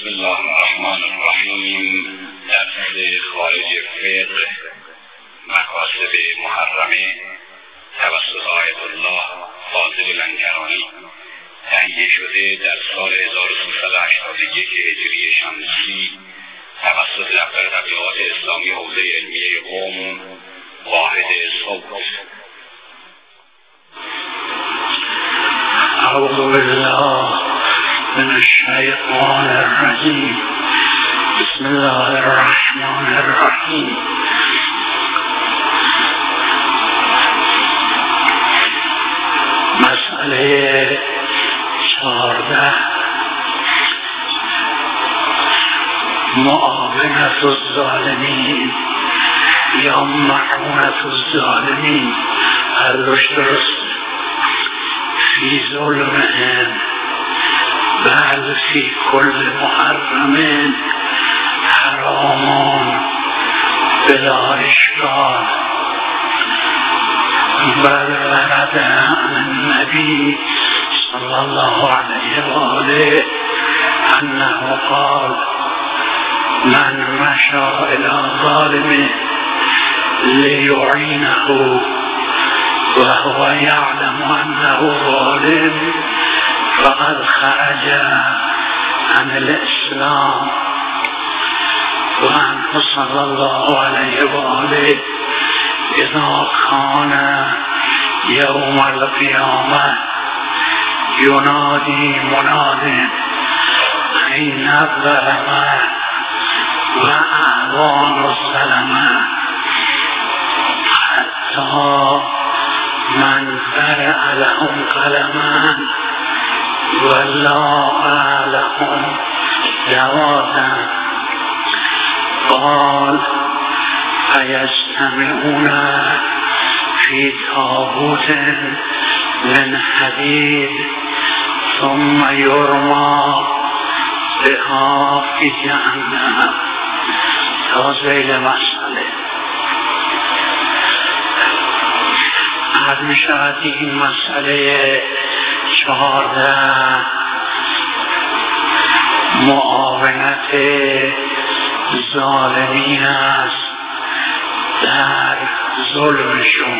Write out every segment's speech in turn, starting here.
بسم الله الرحمن الرحیم. درس خارج فقه مکاسب محرمه توسط آیت الله فاضل لنگرانی تهیه شده در سال 1381 هجری شمسی توسط دفتر تبلیغات اسلامی حوزه علمیه قم واحد صوت. اعوذ بالله من الشیطان الرجیم. بسم الله الرحمن الرحیم. مسئله 14 معاونت الظالمین یا معونت الظالمین، هر دوش درست، فی ظلمهم بل فی کل محرم حرامان بلا اشکال. بل ورد عن النبی صلی الله علیه و آله انه قال من مشى الى ظالم لیعینه وهو يعلم انه ظالم فقد خرج عن الاسلام. وعنه صلى الله عليه وآله اذا كان يوم القيامة ينادي مناد أين الظلمة وأعوان الظلمة حتى من برأ لهم قلما ولا لهم جوازا قال فيجتمعون في تابوت من حديد ثم يرمى بها في جهنم. تازیل مسئله عرض شد این مسئله 14 معاونت ظالمین است در ظلمشون.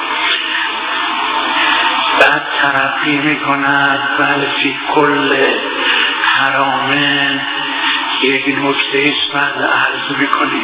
بعد ترقی میکند بل فی کل حرامن. یک نکته است بعد عرض میکنیم.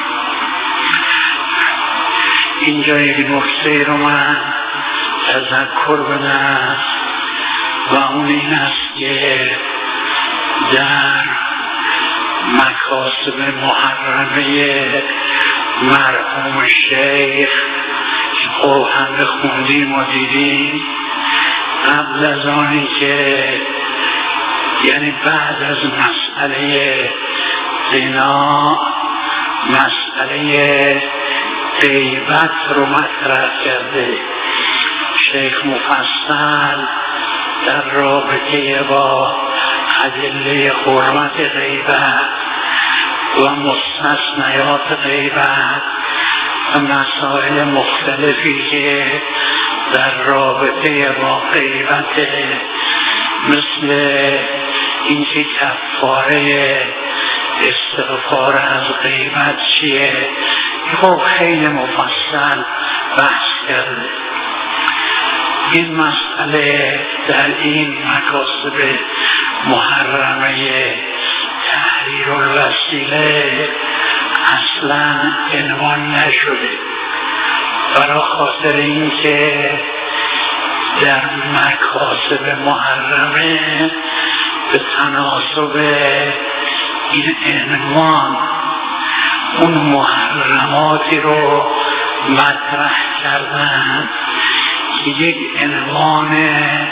اینجا یک نکته رو من تذکر بدم و اون این است که در مکاسب محرمه مرحوم شیخ خب همه خوندیم و دیدیم، قبل از آنی که یعنی بعد از مسئله زنا مسئله غیبت رو مطرح کرده. شیخ مفصل در رابطه با ادله حرمت غیبت و مستثنیات غیبت و مسائل مختلفی که در رابطه با غیبت، مثل اینکه کفاره استغفار از غیبت چیه، خب خیلی مفصل بحث کرده. این مسئله در این مکاسب محرمه تحریر الوسیله اصلا عنوان نشده، برای خاطر اینکه در مکاسب محرمه به تناسب این عنوان اون محرماتی رو مطرح کردن که یک عنوان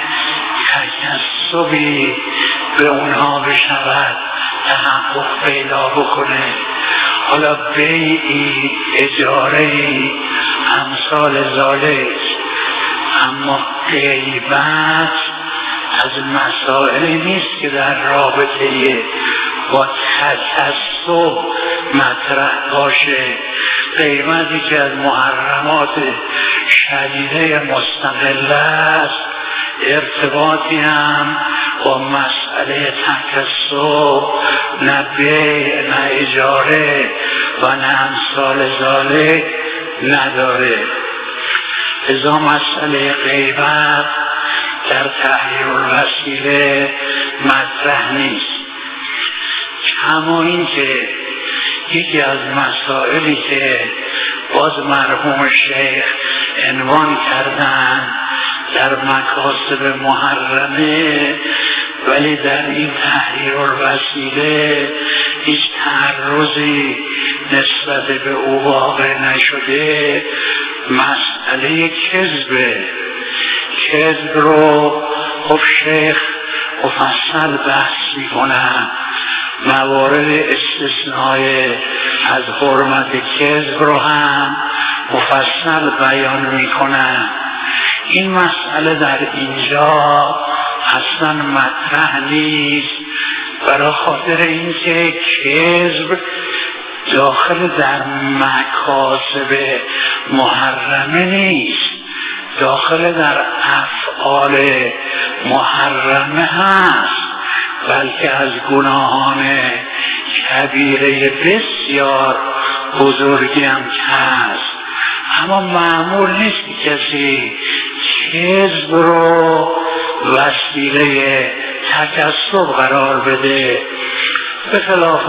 تکسبی به اونها بشود تحقق پیدا بکنه. حالا بیعی، اجاره‌ای، امثال ذالک. اما غیبت از مسائلی نیست که در رابطه با تکسب مطرح باشه. غیبتی که از محرمات شدیده مستقله است، ارتباطی هم با مسئله تکسب، نه بیع نه اجاره و نه امثال ذالک نداره. ازا مسئله غیبت در تحریر الوسیله مطرح نیست. اما این که یکی از مسائلی که باز مرحوم شیخ عنوان کردن در مکاسب محرمه، ولی در این تحریر الوسیله هیچ تعرضی نسبت به او واقع نشده، مسئله کذبه. کذب رو خب شیخ مفصل بحث میکنن، موارد استثنای از حرمت کذب رو هم مفصل بیان میکنن. این مسئله در اینجا اصلا مطرح نیست، برای خاطر اینکه کذب داخل در مکاسب محرمه نیست، داخل در افعال محرمه هست، بلکه از گناهان کبیره بسیار بزرگی هم هست. اما معمول نیست که کسی کذب رو وسیله تکسب قرار بده، به خلاف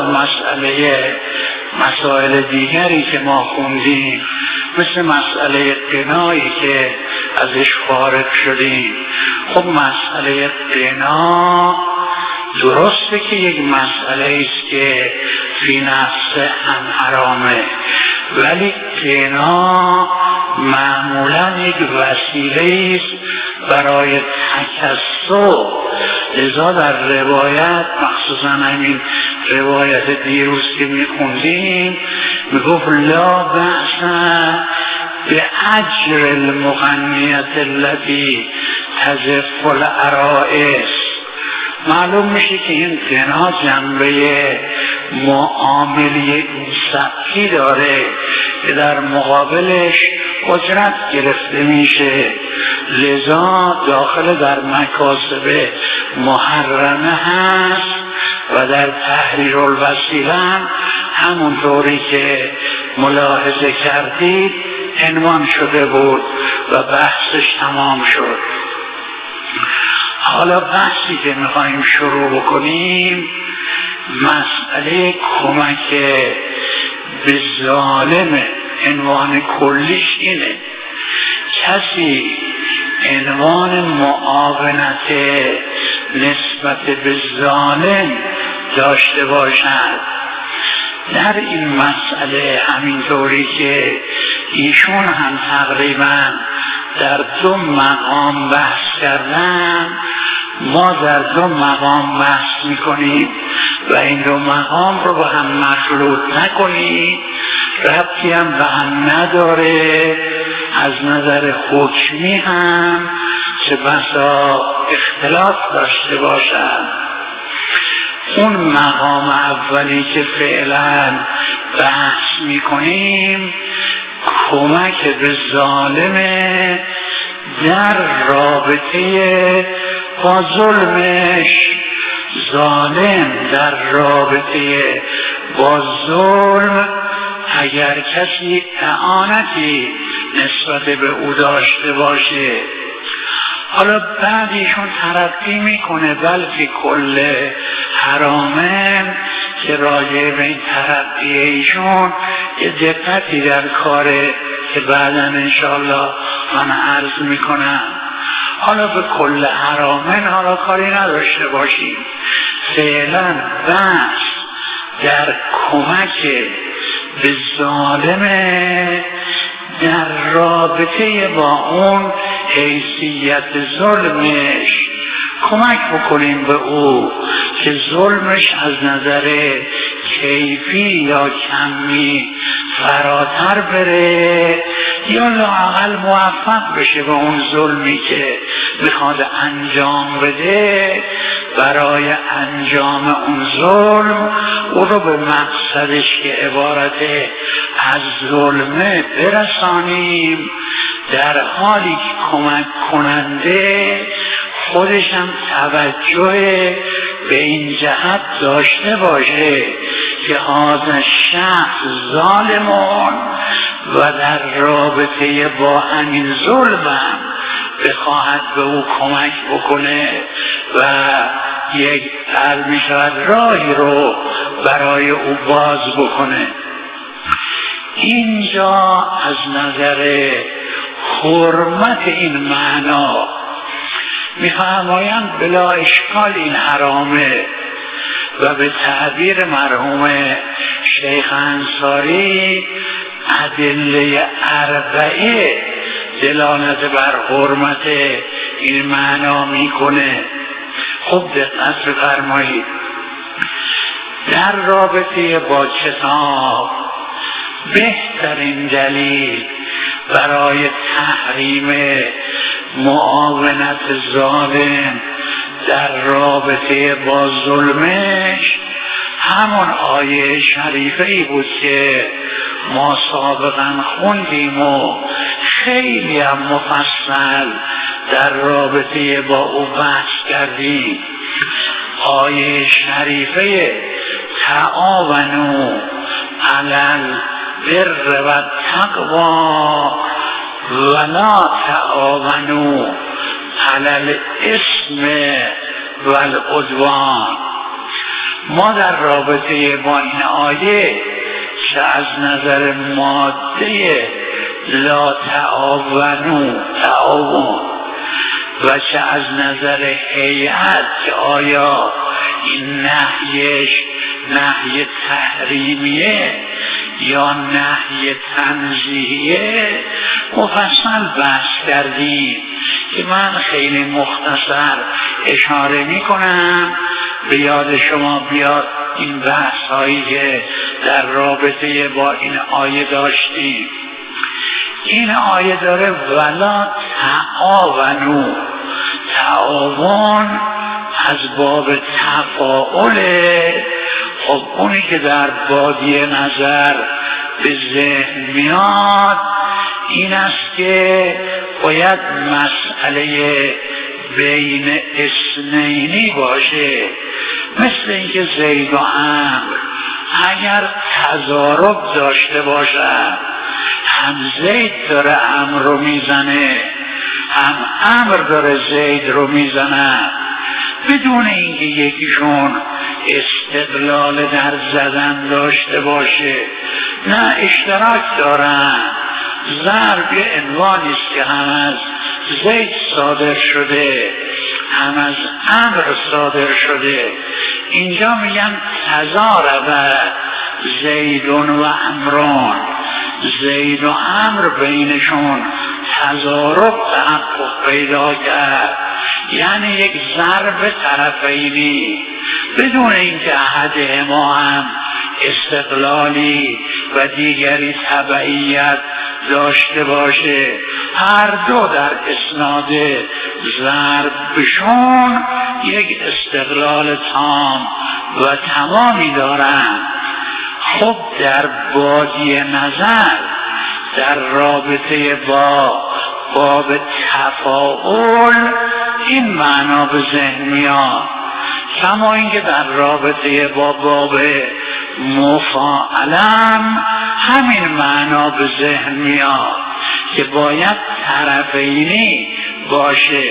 مسائل دیگری که ما خوندیم، مثل مسئله قنایی که ازش فارغ شدیم. خب مسئله قنا درسته که یک مسئله است که فی نفس هم حرامه، ولی قنا معمولا یک وسیله است برای تکسب. لذا در روایت، مخصوصا همین روایت دیروز که میخوندیم، میگفت لا بأس به اجر المغنیت التي تزف العرائس. معلوم میشه که این قنا جنبه معامله این سبکی داره که در مقابلش اجرت گرفته میشه، لذا داخل در مکاسب محرمه هست و در تحریر الوسیله همونطوری که ملاحظه کردید عنوان شده بود و بحثش تمام شد. حالا بحثی که میخواییم شروع بکنیم مسئله کمک به ظالم. عنوان کلیش اینه: کسی عنوان معاونت نسبت به ظالم داشته باشد. در این مسئله همینطوری که ایشون هم تقریبا در 2 مقام بحث کردن، ما در 2 مقام بحث میکنیم و این 2 مقام رو با هم مخلوط نکنیم، ربطی هم به هم نداره. از نظر حکمی هم چه بسا اختلاف داشته باشد. اون مقام اولی که فعلا بحث میکنیم کمک به ظالم در رابطه با ظلمش. ظالم در رابطه با ظلم اگر کسی اعانتی نسبت به او داشته باشه، حالا بعدیشون ترقی میکنه بلکه کل حرامه که راجع به این ترقی ایشون یه دقتی در کاره که بعدا انشاءالله من عرض میکنم. حالا به کل حرامه حالا کاری نداشته باشیم، فعلا بس در کمک به ظالمه در رابطه با اون حیثیت ظلمش کمک بکنیم به او که ظلمش از نظر کیفی یا کمی فراتر بره یا لااقل موفق بشه به اون ظلمی که میخواد انجام بده. برای انجام اون ظلم او رو به مقصدش که عبارت از ظلمه برسانیم، در حالی که کمک کننده خودشم توجه به این جهت داشته باشه که هذا شخص ظالمون و در رابطه با همین ظلمم بخواهد به او کمک بکنه و یک می شود راهی رو برای او باز بکنه. اینجا از نظر حرمت این معنا می‌فرمایند بلا اشکال این حرامه و به تعبیر مرحوم شیخ انصاری ادله اربعه دلالت بر حرمت این معنا میکنه. خوب دقت بفرمایید. در رابطه با کتاب بهترین دلیل برای تحریم معاونت ظالم در رابطه با ظلمش همون آیه شریفه ای بود که ما سابقا خوندیم و خیلی هم مفصل در رابطه با او بحث کردیم. آیه شریفه تعاونوا علی البر و التقوی ولا تعاونوا علی الاثم و العدوان. ما در رابطه با این آیه چه از نظر ماده لا تعاونوا تعاون و چه از نظر هیئت که آیا این نهیش نهی تحریمیه یا نهی تنزیهیه مفصل بحث کردیم که من خیلی مختصر اشاره میکنم به یاد شما بیاد این بحث هایی که در رابطه با این آیه داشتیم. این آیه داره ولا تعاونوا، تعاون از باب تفاعله. خب اونی که در بادیه نظر به ذهن میاد این است که باید مسئله بین اثنینی باشه، مثل اینکه زید و عمرو اگر تضارب داشته باشن، هم زید داره عمرو رو میزنه هم عمرو داره زید رو میزنه، بدون اینکه یکیشون استقلال در زدن داشته باشه، نه اشتراک دارن، ضرب یه عنوانی است که هم از زید صادر شده هم از عمرو صادر شده. اینجا میگن تضارب زید و عمرون، زید و عمرو بینشون تضارب تحقق پیدا کرد، یعنی یک ضرب طرفینی بدون اینکه احدهما هم استقلالی و دیگری تبعیت داشته باشه، هر دو در اسناد ضربشون یک استقلال تام و تمامی دارن. خب در بادی نظر در رابطه با باب تفاعل این معنا به ذهن میاد، کما اینکه در رابطه با باب مفاعلم همین معنا به ذهن میاد که باید طرفینی باشه.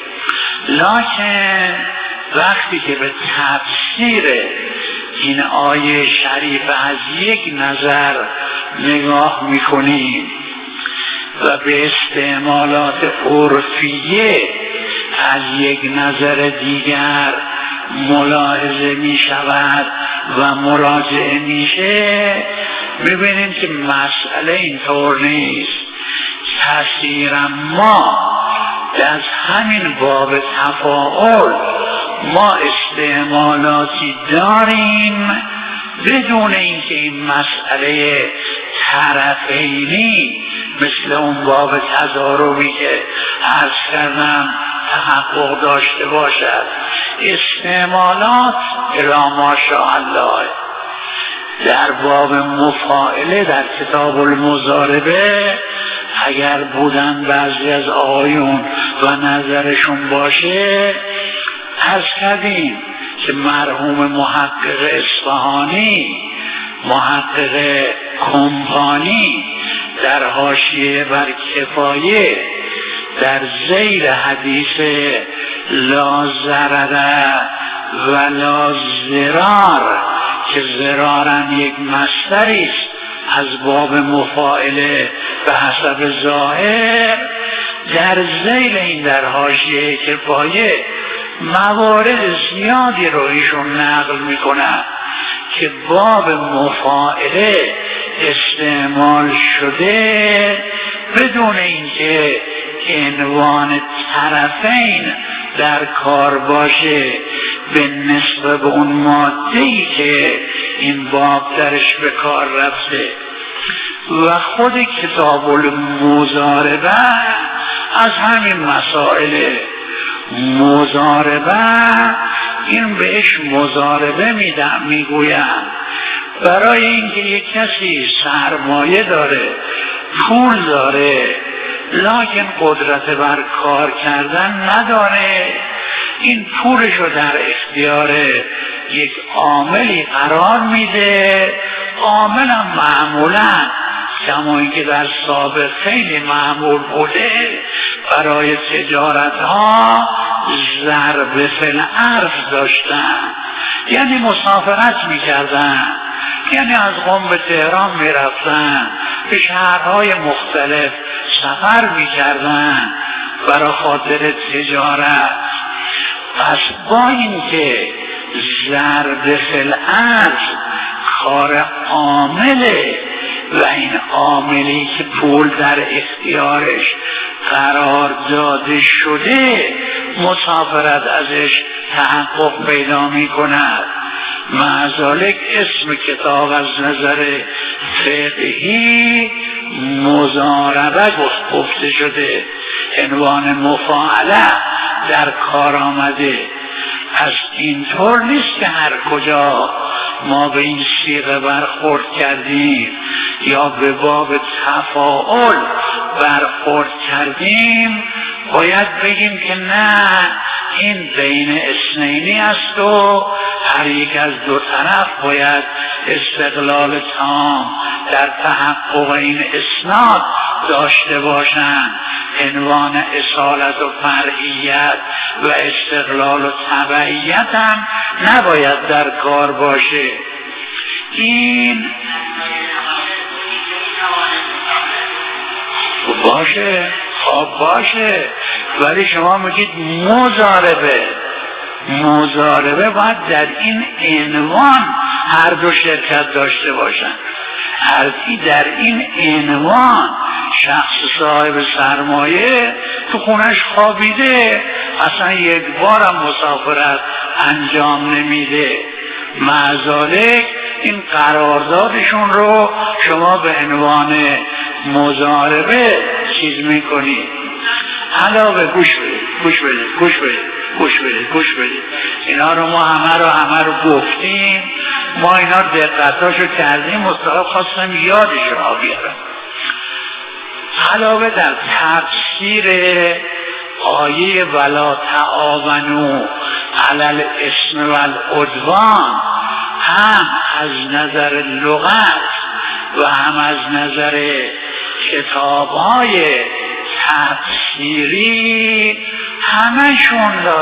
لکن وقتی که به تفسیر این آیه شریف از یک نظر نگاه میکنیم و به استعمالات عرفیه از یک نظر دیگر ملاحظه می شود و مراجعه میشه، میبینیم که مسئله اینطور نیست. تفسیرم ما از همین باب تفاعل ما استعمالاتی داریم بدون اینکه این مسئله طرفینی مثل اون باب تضاربی که عرض کردم تحقق داشته باشد. استعمالات الا ماشاءالله. در باب مفاعله در کتاب المضاربه اگر بودن بعضی از آقایون و نظرشون باشه، عرض کردیم که مرحوم محقق اصفهانی، محقق کمپانی در حاشیه بر کفایه در ذیل حدیث لا ضرر و لا ضرار که ضرارن یک مصدری است از باب مفاعله به حسب ظاهر، در ذیل این در حاشیه کفایه موارد زیادی رو ایشون نقل میکنن که باب مفاعله استعمال شده بدون اینکه عنوان طرفین در کار باشه به نسبت به اون ماده‌ای که این باب درش به کار رفته. و خود کتاب المضاربه از همین مسائل مضاربه، این بهش مضاربه میگویم برای اینکه یک کسی سرمایه داره، پول داره، لکن قدرت بر کار کردن نداره، این پولش رو در اختیار یک عاملی قرار میده. عامل هم معمولا کما اینکه در سابق خیلی معمول بوده برای تجارت ها ضرب فی الارض داشتن، یعنی مسافرت میکردن، یعنی از قم به تهران میرفتن، به شهرهای مختلف سفر میکردن برای خاطر تجارت. پس با اینکه ضرب فی الارض کار عامله و این عاملی که پول در اختیارش قرار داده شده مسافرت ازش تحقق پیدا می کند، معذالک اسم کتاب از نظر فقهی مضاربه گفته شده، عنوان مفاعله در کار آمده. پس اینطور نیست که هر کجا ما به این صیغه برخورد کردیم یا به باب تفاعل برخورد کردیم باید بگیم که نه، این بین اثنینی است و هر یک از دو طرف باید استقلال تام در تحقق این اسناد داشته باشند. عنوان اصالت و فرعیت و استقلال و تبعیت هم نباید در کار باشه. این باشه، خب باشه، ولی شما میگید مضاربه باید در این عنوان هر دو شرکت داشته باشن. هرکی در این عنوان شخص صاحب سرمایه تو خونش خوابیده، اصلا یک بارم مسافرت انجام نمیده، معذالک این قراردادشون رو شما به عنوان مضاربه چیز میکنید. علاوه گوش بدید اینا رو ما همه رو گفتیم، ما اینا دقتاشو کردیم، مستقل خواستم یادش رو بیارم. علاوه در تفسیر آیه ولا تعاونوا علی الاثم والعدوان هم از نظر لغت و هم از نظر کتاب‌های تفسیری همشون لا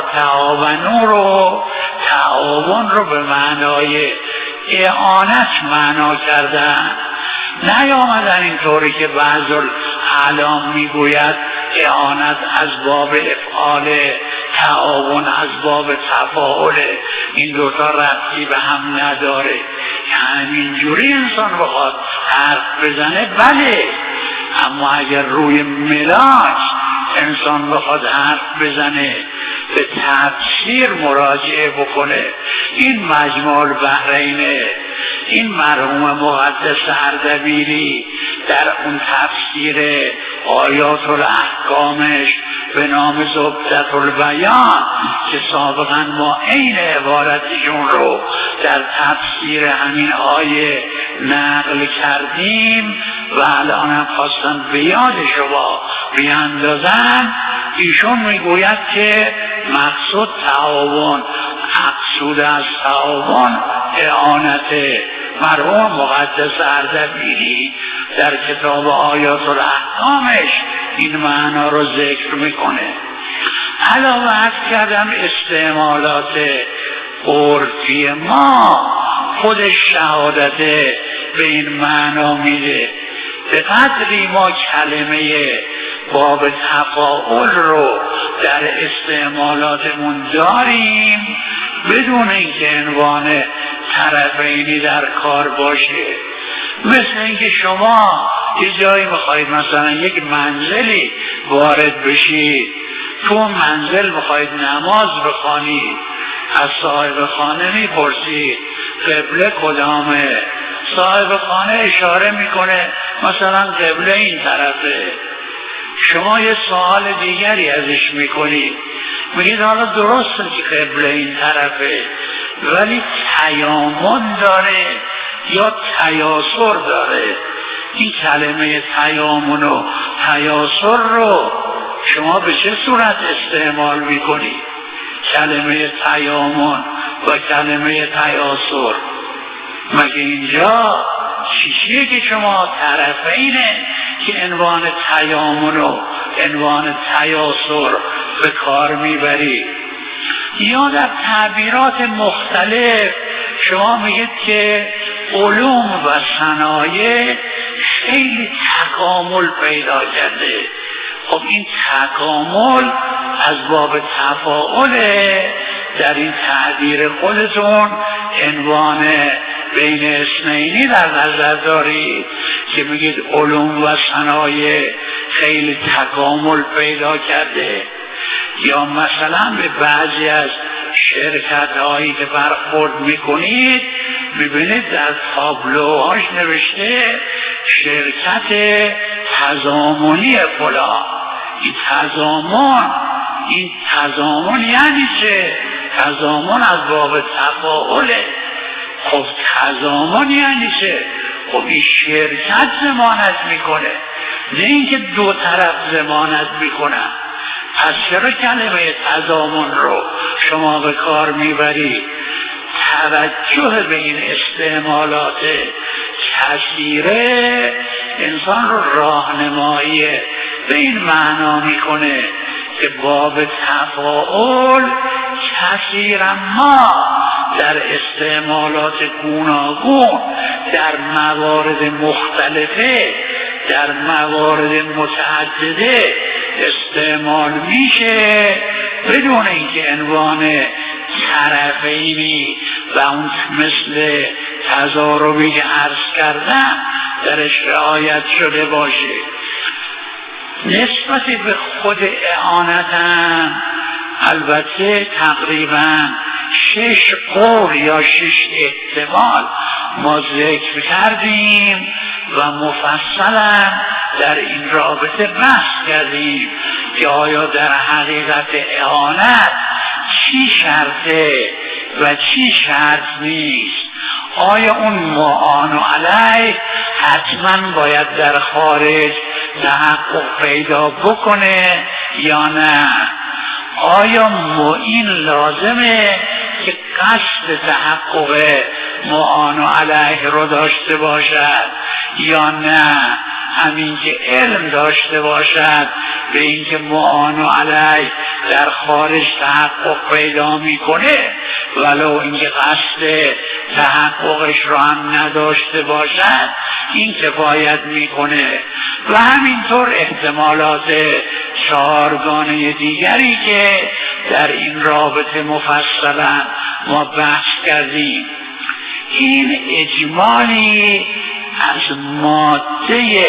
تعاون رو به معنای اعانت معنا کردن، نیامدن اینطوری که بعض الاعلام میگوید اعانت از باب افعال، تعاون از باب تفاعل، این دوتا ربطی به هم نداره. همینجوری انسان بخواد حرف بزنه بله، اما اگر روی ملاک انسان بخواد حرف بزنه، به تفسیر مراجعه بکنه، این مجموع البحرینه، این مرحوم مقدس اردبیلی در اون تفسیر آیات الاحکامش به نام زبدة البیان که سابقا ما عین عبارتشون رو در تفسیر همین آیه نقل کردیم و الان هم خواستن به یاد شما بیاندازن. ایشون میگوید که مقصود تعاون، مقصود از تعاون اعانت. مرحوم مقدس اردبیلی در کتاب آیات الاحکامش این معنا رو ذکر میکنه. علاوه از کردم استعمالات عرفی ما خود شهادت به این معنا میده. به قدری ما کلمه باب تفاعل رو در استعمالاتمون داریم بدون اینکه عنوان طرفینی در کار باشه. مثل اینکه شما یه جایی میخواید مثلا یک منزلی وارد بشید، تو منزل میخواید نماز بخوانید، از صاحب خانه میپرسید قبله کدامه، صاحب خانه اشاره میکنه مثلا قبله این طرفه. شما یه سوال دیگری ازش میکنید، میگید حالا درسته که قبله این طرفه ولی تیامن داره یا تیاسر داره. این کلمه تیامن و تیاسر رو شما به چه صورت استعمال میکنید؟ کلمه تیامن و کلمه تیاسر مگه اینجا چیزیه که شما طرفینه که عنوان تیامن و عنوان تیاسر به کار میبرید؟ یا در تعبیرات مختلف شما میگید که علوم و صنایع خیلی تکامل پیدا کرده. خب این تکامل از باب تفاعله. در این تعبیر خودتون عنوان بین اثنینی در نظر دارید که میگید علوم و صنایع خیلی تکامل پیدا کرده. یا مثلا به بعضی از شرکت هایی که برخورد میکنید میبینید در تابلوهاش نوشته شرکت تضامنی فلان. این تضامن یعنی چه؟ تضامن از باب تفاعله. خب تضامن یعنی چه؟ خب این شرکت ضمانت میکنه، نه اینکه دو طرف ضمانت میکنن. پس چرا کلمه تضامن رو شما به کار میبرید؟ توجه به این استعمالات کثیره انسان رو راهنمایی به این معنا میکنه که باب تفاعل کثیرا ما در استعمالات گوناگون در موارد مختلفه، در موارد متعدده استعمال میشه بدون اینکه عنوان طرفینی و اون مثل تضاربی که عرض کردم درش رعایت شده باشه. نسبت به خود اعانتم البته تقریبا 6 قول یا 6 احتمال ما ذکر کردیم و مفصلا در این رابطه بحث کردیم که آیا در حقیقت اعانت چی شرطه و چی شرط نیست. آیا اون معان علیه حتما باید در خارج تحقق پیدا بکنه یا نه؟ آیا معین لازمه که قصد تحقق معان علیه رو داشته باشد یا نه؟ همین که علم داشته باشد به اینکه معان علیه در خارج تحقق پیدا میکنه ولو اینکه قصد تحققش رو هم نداشته باشد این کفایت میکنه. و همینطور احتمالات 4 گانه دیگری که در این رابطه مفصلا ما بحث کردیم. این اجمالی از ماده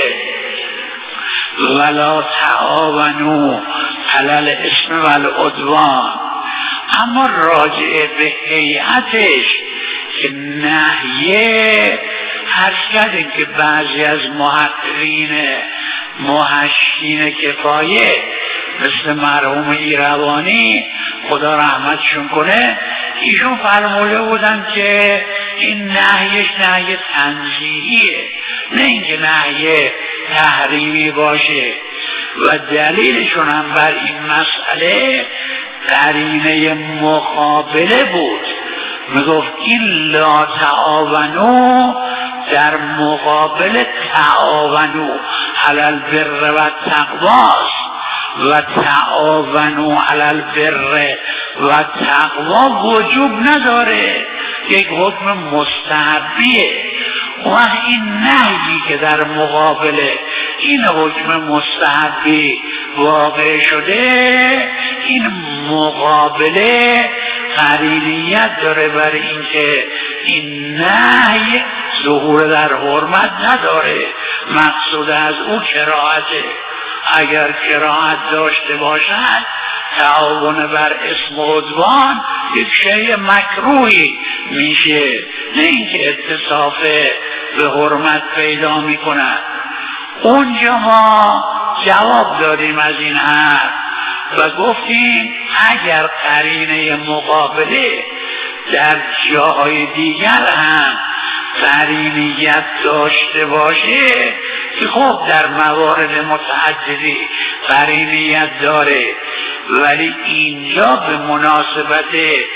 ولا تعاونوا علی الاثم والعدوان، اما راجع به هیئتش که نهیه هر کردیم که بعضی از محققین محشین کفایه مثل مرحوم ایروانی خدا رحمتشون کنه، ایشون فرموده بودن که این نهیش نهی تنزیهیه، نه اینکه نهی تحریمی باشه. و دلیلشون هم بر این مسئله قرینه مقابله بود. میگفت این لا تعاونو در مقابل تعاونو علی البر و تقواست و تعاونو علی البر و تقوا وجوب نداره، یک حکم مستحبیه. و این نهی که در مقابل این حکم مستحبی واقع شده، این مقابله قرینیت داره بر اینکه این نهی ظهور در حرمت نداره، مقصود از او کراهته. اگر کراهت داشته باشد تعاون بر اسم و عدوان یک شیء مکروهی میشه، نه اینکه اتصاف به حرمت پیدا میکند. اونجا ما جواب دادیم از این حرف و گفتیم اگر قرینه مقابله در جاهای دیگر هم قرینیت داشته باشه که خب در موارد متعددی قرینیت داره، ولی اینجا به مناسبت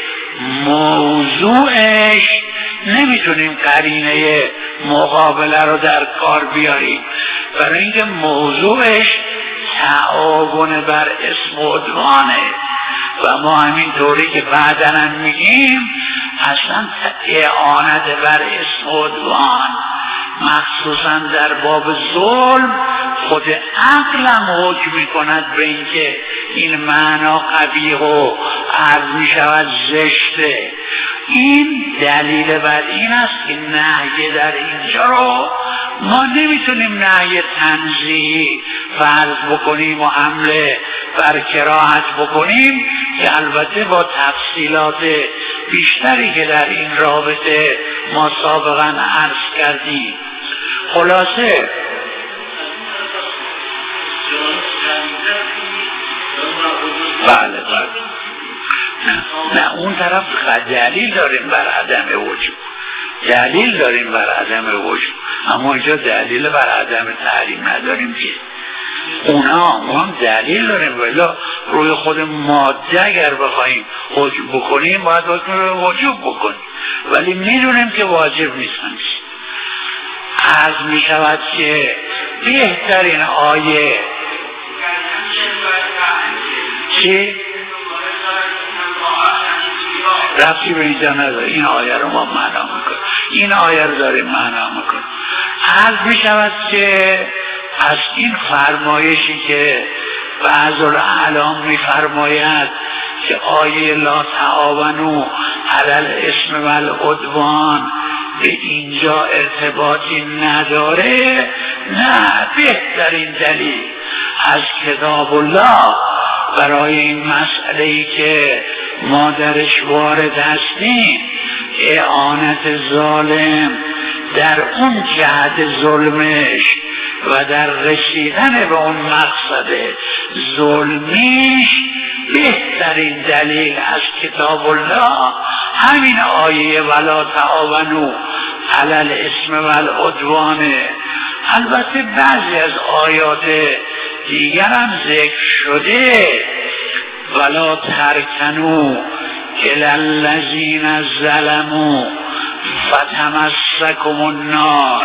موضوعش نمیتونیم قرینه مقابله رو در کار بیاریم، برای اینکه موضوعش تعاون بر اسم و عدوانه. و ما همین طوری که بعداً هم میگیم اصلا اعانت بر اسم و عدوان مخصوصا در باب ظلم خود عقلم حکم میکند به اینکه این معنا قبیح و عرض میشود زشته. این دلیل بر این است که نهی در اینجا رو ما نمیتونیم نهی تنزیهی فرض بکنیم و حمله بر کراهت بکنیم، که البته با تفصیلات بیشتری که در این رابطه ما سابقا عرض کردیم. خلاصه بله نه اون طرف دلیل داریم بر عدم وجود، دلیل داریم بر عدم وجود، اما اینجا دلیل بر عدم تحریم نداریم که اونا هم دلیل داریم، ولی روی خود ماده اگر بخوایم حکم بکنیم باید حکم رو وجوب بکنیم، ولی میدونیم که واجب نیستن. عرض می شود که بهترین آیه چی؟ رفتی به اینجا نداره، این آیه رو ما معنا میکنیم، این آیه رو داریم معنا میکنیم. عرض می شود که از این فرمایشی که بعض الاعلام می فرماید که آیه لا تعاونوا علی الاثم والعدوان به اینجا ارتباطی نداره، نه، بهترین دلیل از کتاب الله برای این مسئله‌ای که ما درش وارد هستیم اعانت ظالم در اون جهت ظلمش و در رسیدن به اون مقصد ظلمیش بهترین دلیل از کتاب الله همین آیه ولا تعاونوا علی الاثم والعدوان. البته بعضی از آیات دیگر هم ذکر شده ولا ترکنوا الی الذین ظلموا فتمسکم النار،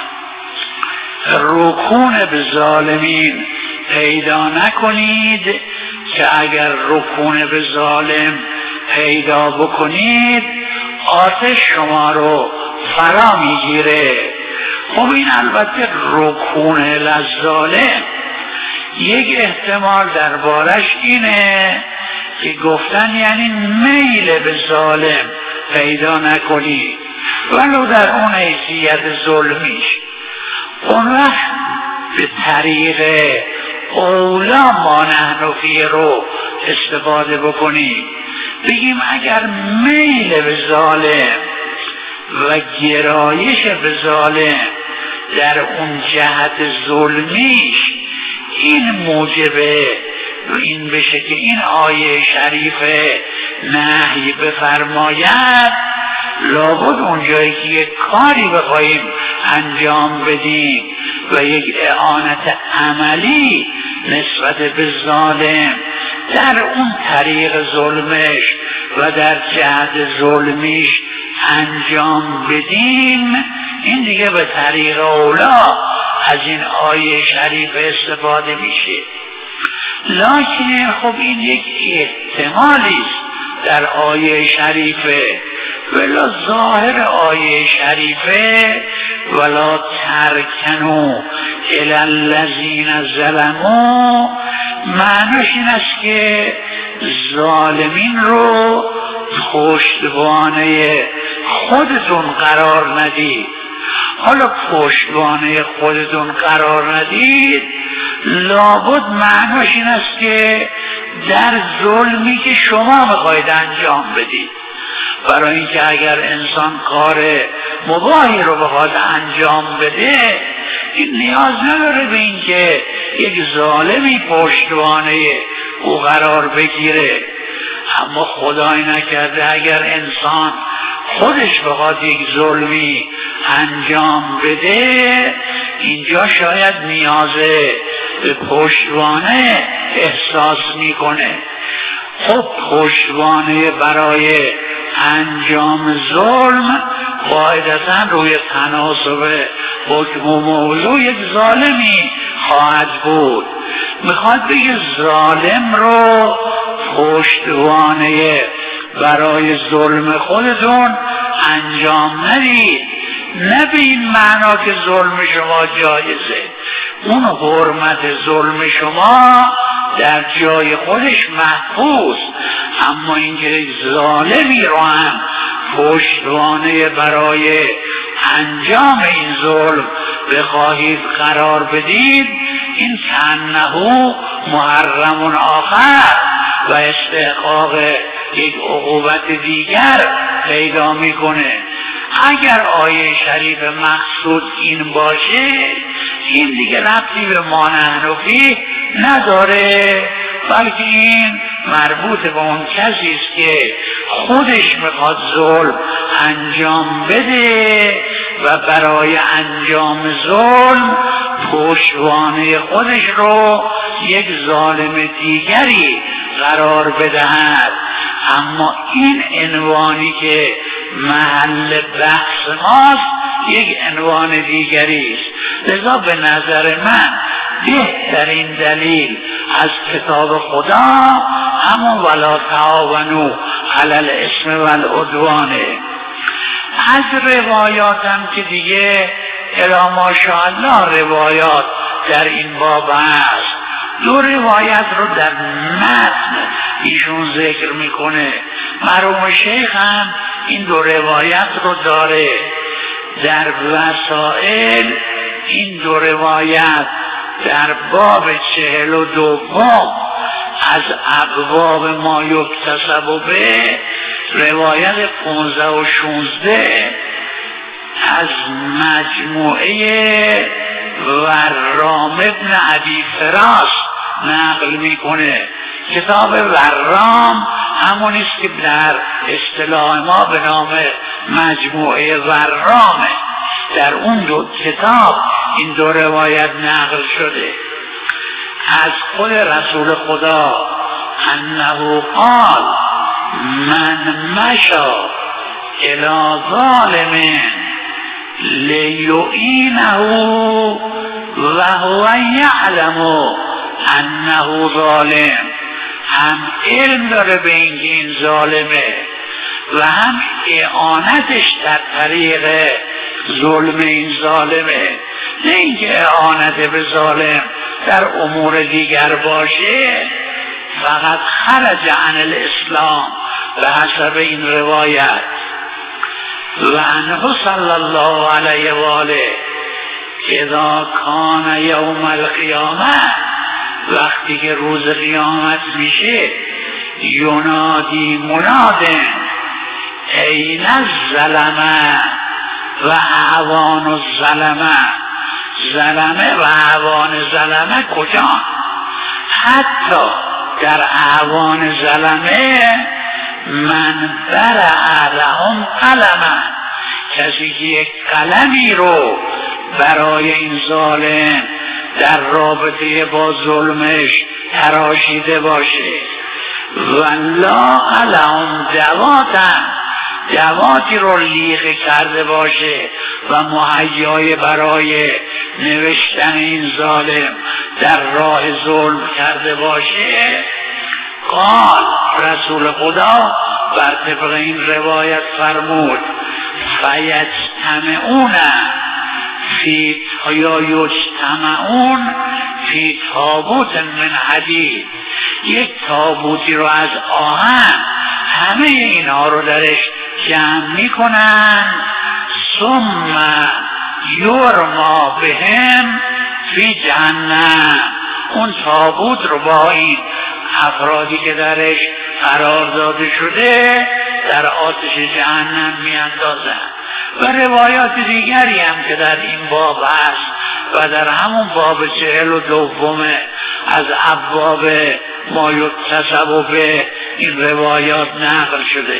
رکون به ظالمین پیدا نکنید که اگر رکون به ظالم پیدا بکنید آتش شما رو فرا میگیره. خب این البته رکون للظالم یک احتمال دربارش اینه که گفتن یعنی میل به ظالم پیدا نکنید ولو در اون حیثیت ظلمیش، اون وقت به طریق اولا ما نحن فیه رو استفاده بکنیم، بگیم اگر میل به ظالم و گرایش به ظالم در اون جهت ظلمیش این موجب این بشه که این آیه شریفه نهی بفرماید، لابد اونجایی که یک کاری بخواهیم انجام بدیم و یک اعانت عملی نسبت به ظالم در اون طریق ظلمش و در جهت ظلمیش انجام بدیم، این دیگه به طریق اولا از این آیه شریف استفاده میشه. لکن خب این یک احتمالی است در آیه شریفه، ولی ظاهر آیه شریفه ولا ترکنوا الی الذین ظلموا، معناش این است که ظالمین رو پشتوانه خودتون قرار ندید. حالا پشتوانه خودتون قرار ندید، لابد معناش این است که در ظلمی که شما میخواید انجام بدید، برای اینکه اگر انسان کار مباحی رو بخواد انجام بده، این نیاز نداره به اینکه یک ظالمی پشتوانه او قرار بگیره. اما خدای نکرده اگر انسان خودش بخواد یک ظلمی انجام بده، اینجا شاید نیاز به پشتوانه احساس میکنه. خب پشتوانه برای انجام ظلم قاعدتا روی تناسب حکم و موضوع یک ظالمی خواهد بود. میخواد بگه ظالم رو پشتوانه برای ظلم خودتون انجام ندید، نه به این معنا که ظلم شما جایزه. اون حرمت ظلم شما در جای خودش محفوظ، اما اینکه ظالمی رو هم پشتوانه برای انجام این ظلم بخواهید قرار بدید، این کأنه محرم آخر و استحقاق یک عقوبت دیگر پیدا میکنه. اگر آیه شریف مقصود این باشه، این دیگه ربطی به ما نحن فیه نداره، بلکه این مربوط به اون کسی است که خودش میخواد ظلم انجام بده و برای انجام ظلم پشتوانه خودش رو یک ظالم دیگری قرار بدهد. اما این عنوانی که محل بحث ماست یک عنوان دیگری است. لذا به نظر من بهترین دلیل از کتاب خدا همون ولا تعاونوا علی الاثم والعدوان. از روایاتم که دیگه الی ماشاءالله روایات در این باب هست، دو روایت رو در متن ایشون ذکر میکنه. مرحوم شیخ هم این دو روایت رو داره. در وسائل این دو روایت در باب 42 از ابواب ما یکتسب به، روایت 15 و 16 از مجموعه ورام ابن ابی فراس نقل میکنه. کتاب ورام همونیست که در اصطلاح ما به نام مجموعه ورامه. در اون دو کتاب این دو روایت نقل شده. از خود رسول خدا انه قال من مشا الی ظالم لیعینه و هو یعلم انه ظالم، هم علم داره به اینکه این ظالمه و هم اعانتش در طریق ظلم این ظالمه. نه اینکه اعانت به ظالم در امور دیگر باشه، فقط خرج عن الاسلام به حسب این روایت. و عنه صلی الله علیه و آله اذا کان یوم القیامه، وقتی که روز قیامت میشه، ینادی منادن این الظلمه و اعوان الظلمه، ظلمه و اعوان ظلمه کجا؟ حتی در اعوان ظلمه من برع لهم قلما، کسی که یک قلمی رو برای این ظالم در رابطه با ظلمش تراشیده باشه، والله لهم دواتی رو لیغ کرده باشه و مهیای برای نوشتن این ظالم در راه ظلم کرده باشه. قال رسول خدا بر طبق این روایت فرمود فیجتمعون یجتمعون فی تابوت من حدید، یک تابوتی رو از آهن همه اینها رو درش جمع میکنن، ثم یرما بهم فی جهنم، اون تابوت رو با این افرادی که درش قرار داده شده در آتش جهنم میاندازن. و روایات دیگری هم که در این باب هست و در همون باب 42 از ابواب ما یکتسب به این روایات نقل شده.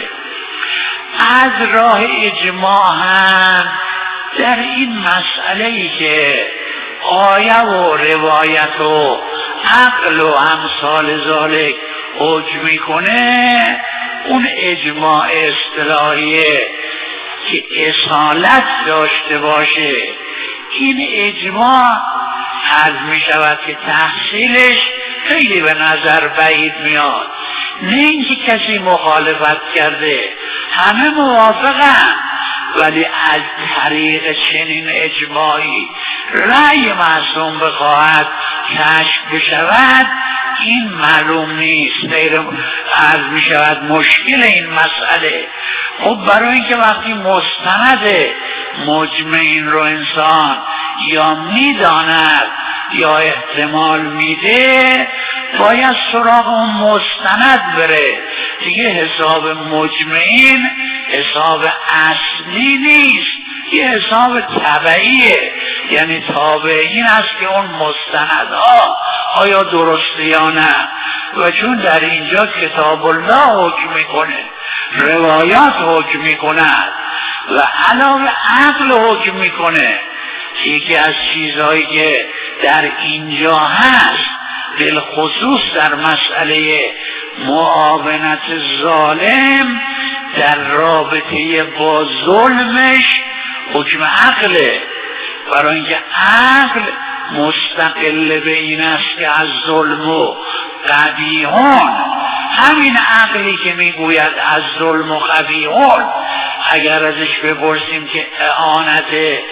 از راه اجماع هم در این مسئله‌ای که آیه و روایت و عقل و امثال ذالک حکم میکنه، اون اجماع اصطلاحیه که اصالت داشته باشه، این اجماع عرض می شود که تحصیلش خیلی به نظر بعید میاد، نه اینکه کسی مخالفت کرده، همه موافقن، ولی از طریق چنین اجماعی رأی معصوم بخواهد کشف بشود، این معلوم نیست. عرض می شود مشکل این مسئله. خب برای اینکه وقتی مستند مجمع این رو انسان یا میداند یا احتمال میده، باید سراغ اون مستند بره دیگه. حساب مجمعین حساب اصلی نیست، یه حساب تبعیه، یعنی تابع این است که اون مستندها آیا درسته یا نه. و چون در اینجا کتاب الله حکم میکنه، روایات حکم میکند و علاوه عقل حکم میکنه، یکی از چیزهایی که در اینجا هست بالخصوص در مسئله معاونت ظالم در رابطه با ظلمش حکم عقله، برای اینکه عقل مستقل به این است که از ظلم و قبیحون، همین عقلی که میگوید از ظلم و قبیحون، اگر ازش بپرسیم که اعانت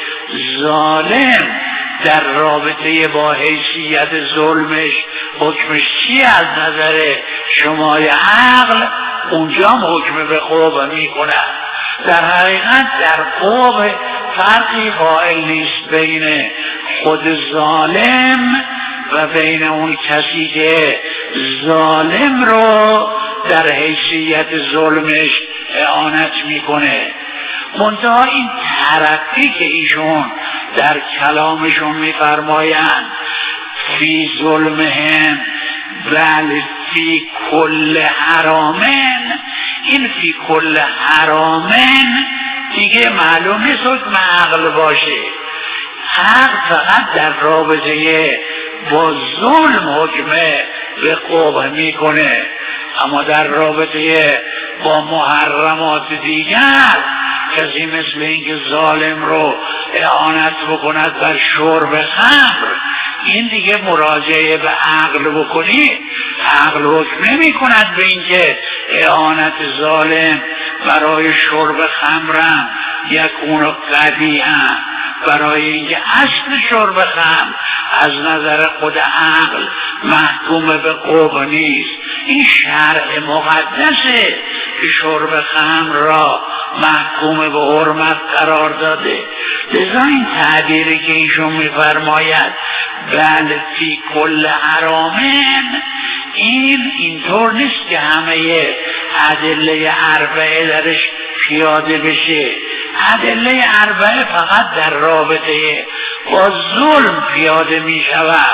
ظالم در رابطه با حیثیت ظلمش حکمش چی از نظر شمای عقل، اونجا هم حکم به قوه میکنه. در حقیقت در قوه فرقی قائل نیست بین خود ظالم و بین اون کسی که ظالم رو در حیثیت ظلمش اعانت میکنه. منتها این ترقی که ایشون در کلامشون میفرمایند فی ظلمهم بل فی کل حرامن، این فی کل حرامن دیگه معلوم نیست حکم عقل باشه. عقل فقط در رابطه با ظلم حکم به قبح میکنه، اما در رابطه با محرمات دیگر کسی مثل اینکه ظالم رو اعانت بکند بر شرب خمر، این دیگه مراجعه به عقل بکنی، عقل حکم نمی کند به اینکه اعانت ظالم برای شرب خمرم یکون قبیحا، برای اینکه اصل شرب خمر از نظر خود عقل محکوم به قبح نیست. این شرع مقدسه که شرب خمر را محکوم به حرمت قرار داده. لذا این تعبیری که ایشون میفرماید بل فی کل حرامن، اینطور نیست که همه ادله اربعه درش پیاده بشه. ادله اربعه فقط در رابطه با ظلم پیاده می شود،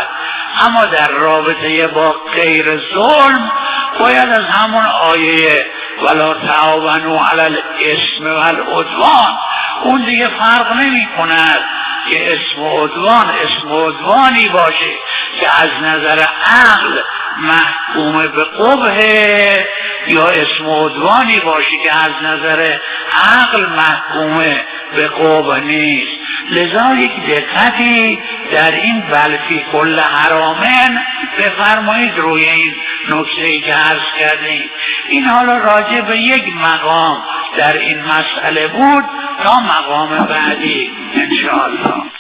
اما در رابطه با غیر ظلم باید از همون آیه ولا تعاونوا علی الاثم والعدوان، اون دیگه فرق نمی کند که اسم عدوانی باشه که از نظر عقل محکوم به قبحه یا اسم عدوانی باشه که از نظر عقل محکوم به قبح نیست. لذا یک دقتی در این بلفی کل حرامن بفرمایید روی این نکته‌ای که عرض کردیم. این حالا راجع به یک مقام در این مسئله بود تا مقام بعدی انشاءالله.